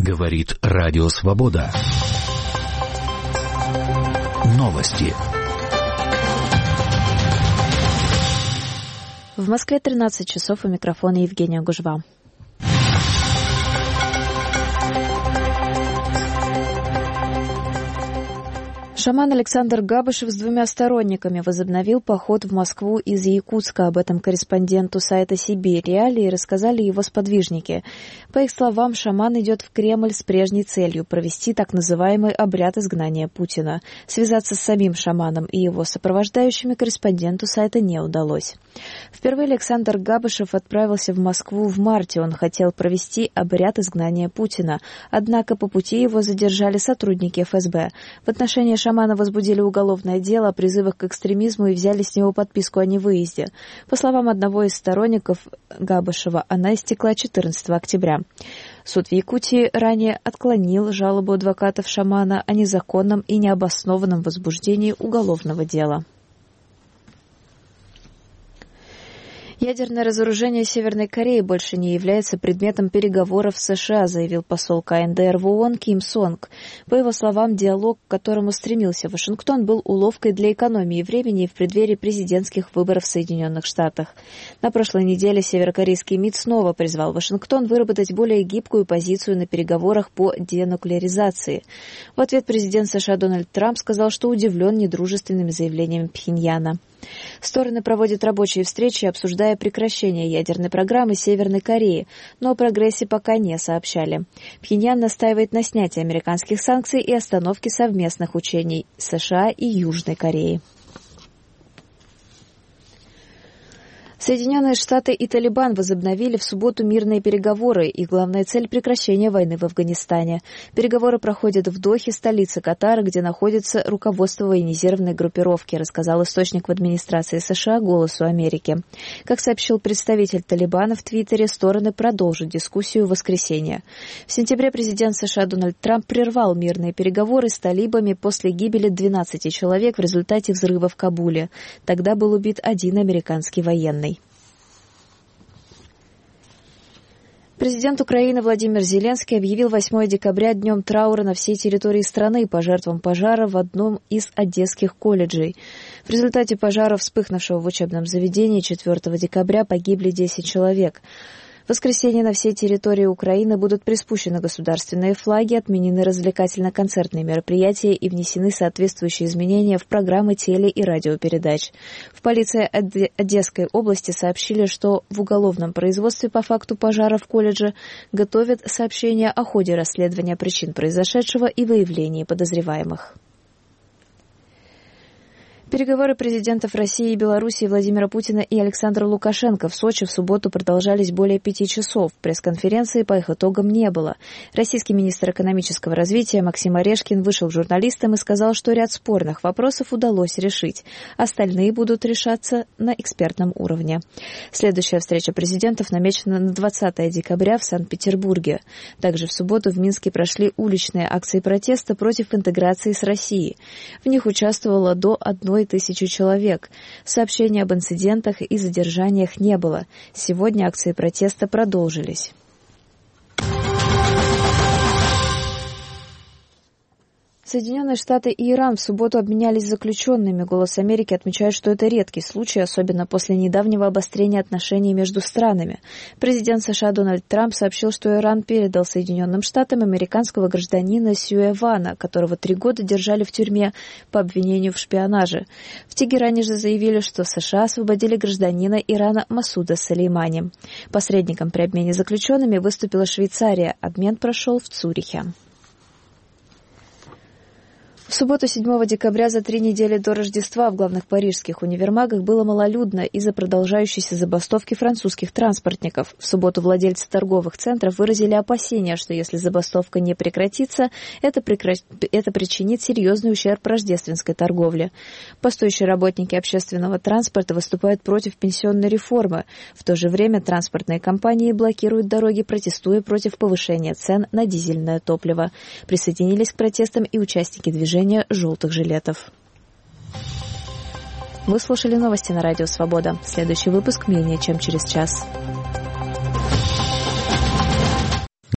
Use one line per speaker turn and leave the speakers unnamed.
Говорит Радио Свобода. Новости.
В Москве 13 часов, у микрофона Евгения Гужва. Шаман Александр Габышев с 2 сторонниками возобновил поход в Москву из Якутска. Об этом корреспонденту сайта «Сибирь Реалии» рассказали его сподвижники. По их словам, шаман идет в Кремль с прежней целью – провести так называемый обряд изгнания Путина. Связаться с самим шаманом и его сопровождающими корреспонденту сайта не удалось. Впервые Александр Габышев отправился в Москву в марте. Он хотел провести обряд изгнания Путина. Однако по пути его задержали сотрудники ФСБ. В отношении шамана возбудили уголовное дело о призывах к экстремизму и взяли с него подписку о невыезде. По словам одного из сторонников Габышева, она истекла 14 октября. Суд в Якутии ранее отклонил жалобу адвокатов шамана о незаконном и необоснованном возбуждении уголовного дела. Ядерное разоружение Северной Кореи больше не является предметом переговоров с США, заявил посол КНДР в ООН Ким Сонг. По его словам, диалог, к которому стремился Вашингтон, был уловкой для экономии времени в преддверии президентских выборов в Соединенных Штатах. На прошлой неделе северокорейский МИД снова призвал Вашингтон выработать более гибкую позицию на переговорах по денуклеаризации. В ответ президент США Дональд Трамп сказал, что удивлен недружественными заявлениями Пхеньяна. Стороны проводят рабочие встречи, обсуждая прекращение ядерной программы Северной Кореи, но о прогрессе пока не сообщали. Пхеньян настаивает на снятии американских санкций и остановке совместных учений США и Южной Кореи. Соединенные Штаты и Талибан возобновили в субботу мирные переговоры. Их главная цель – прекращение войны в Афганистане. Переговоры проходят в Дохе, столице Катара, где находится руководство военизированной группировки, рассказал источник в администрации США «Голосу Америки». Как сообщил представитель Талибана в Твиттере, стороны продолжат дискуссию в воскресенье. В сентябре президент США Дональд Трамп прервал мирные переговоры с талибами после гибели 12 человек в результате взрыва в Кабуле. Тогда был убит 1 американский военный. Президент Украины Владимир Зеленский объявил 8 декабря днем траура на всей территории страны по жертвам пожара в одном из одесских колледжей. В результате пожара, вспыхнувшего в учебном заведении 4 декабря, погибли 10 человек. В воскресенье на всей территории Украины будут приспущены государственные флаги, отменены развлекательно-концертные мероприятия и внесены соответствующие изменения в программы теле- и радиопередач. В полиции Одесской области сообщили, что в уголовном производстве по факту пожара в колледже готовят сообщения о ходе расследования причин произошедшего и выявлении подозреваемых. Переговоры президентов России и Белоруссии Владимира Путина и Александра Лукашенко в Сочи в субботу продолжались более 5 часов. Пресс-конференции по их итогам не было. Российский министр экономического развития Максим Орешкин вышел к журналистам и сказал, что ряд спорных вопросов удалось решить. Остальные будут решаться на экспертном уровне. Следующая встреча президентов намечена на 20 декабря в Санкт-Петербурге. Также в субботу в Минске прошли уличные акции протеста против интеграции с Россией. В них участвовало до 1 тысячи человек. Сообщений об инцидентах и задержаниях не было. Сегодня акции протеста продолжились. Соединенные Штаты и Иран в субботу обменялись заключенными. «Голос Америки» отмечает, что это редкий случай, особенно после недавнего обострения отношений между странами. Президент США Дональд Трамп сообщил, что Иран передал Соединенным Штатам американского гражданина Сюэ Вана, которого 3 года держали в тюрьме по обвинению в шпионаже. В Тегеране же заявили, что США освободили гражданина Ирана Масуда Солеймани. Посредником при обмене заключенными выступила Швейцария. Обмен прошел в Цюрихе. В субботу 7 декабря, за 3 недели до Рождества, в главных парижских универмагах было малолюдно из-за продолжающейся забастовки французских транспортников. В субботу владельцы торговых центров выразили опасения, что если забастовка не прекратится, это причинит серьезный ущерб рождественской торговле. Бастующие работники общественного транспорта выступают против пенсионной реформы. В то же время транспортные компании блокируют дороги, протестуя против повышения цен на дизельное топливо. Присоединились к протестам и участники движения «Желтых жилетов». Вы слушали новости на Радио Свобода. Следующий выпуск менее чем через час.